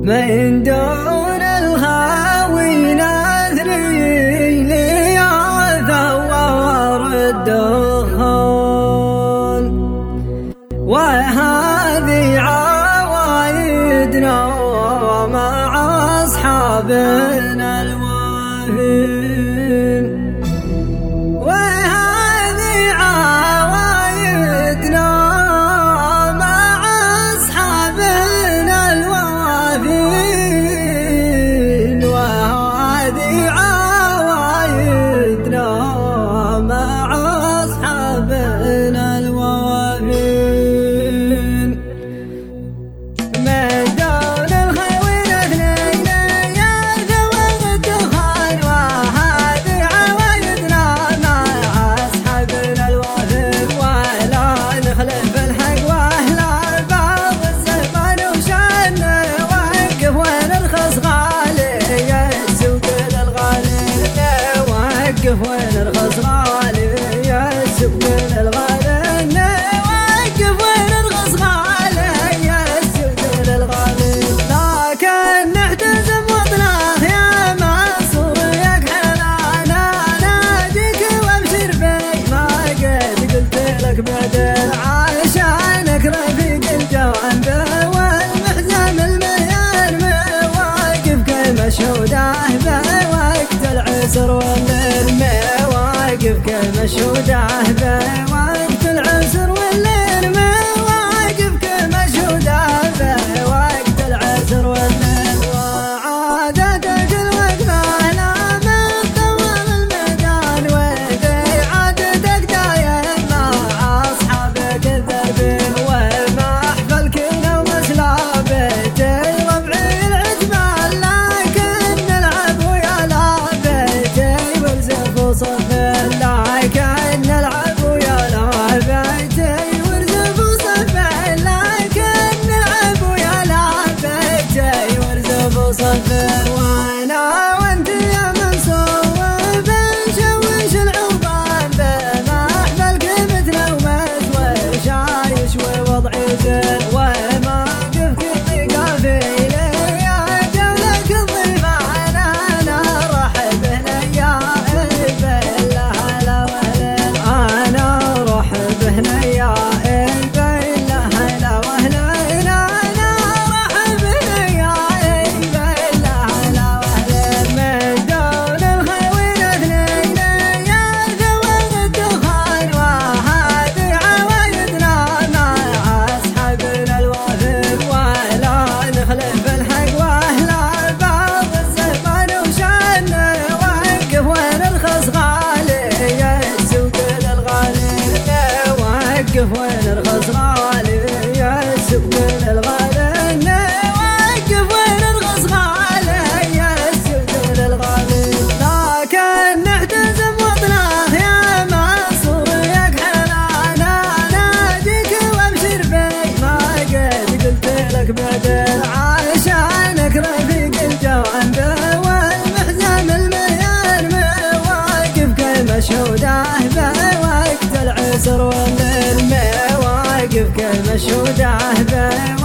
من دون الهاوي نثري لي ثوار الدخان، وهذه عوايدنا مع أصحابنا الوافين، وهذه عوايدنا مع أصحابنا الوافين، وهذه عوايدنا مع أصحابنا الوافين. من دون الخير اثنين يا ذوي الدخان، وهذه عوايدنا مع أصحابنا الوافين، ولا نخلف الحق وأهل بعض الزمان وشان نوقف ونرخص غالي السوق للغالي، نوقف ونرخص غالي السوق للغالي، نوقف ونرخص غالي السوق للغالي. لكن نحتزم وطناه يا منصور يكحلنا، ناديك وابشر بي ما قد قلت لك بعدين، عشانك رفيق الجوانب والمحزن المليان، مواقف كالمشهودة بوقت العسر والليل، مواقف كالمشهودة بوقت العسر والليل، مواقف كالمشهودة بوقت العسر والليل. وعادتك الوقفة لا من طول الميدان، وذي عادتك دايم مع أصحابك الذربين، ومحفلكنا ومسلابتي ربعي العجمال، لكن نلعب ويا لعبتي ورزق وصفين، لكن نلعب ويا لعبتي ورزق وصفين، لكن نلعب ويا لعبتي ورزق وصفين. وانا وانت يا منصور بنشوش العوبان بمحفل قيمتنا ومتوشايش ووضعي زين، وما قفك ثقافي لي يا جولك الضيفة، انا رحب هنا يا بالله هلا وهلا، انا رحب هنا يا بالله هلا وهلا، انا رحب هنا يا بالله هلا وهلا. من دون الخير اثنين يا ذوي الدخان، وهذه عوايدنا مع أصحابنا الوافين، ولا نخلف الحق وأهل بعض الزمان وشان نوقف ونرخص غالي السوق للغالي، نوقف ونرخص غالي السوق للغالي، نوقف ونرخص غالي السوق للغالي. لكن نحتزم وطناه يا منصور يكحلنا، ناديك وابشر بي ما قد قلت لك بعدين، عشانك رفيق الجوانب والمحزن المليان، مواقف كالمشهودة بوقت العسر والليل، مواقف كالمشهودة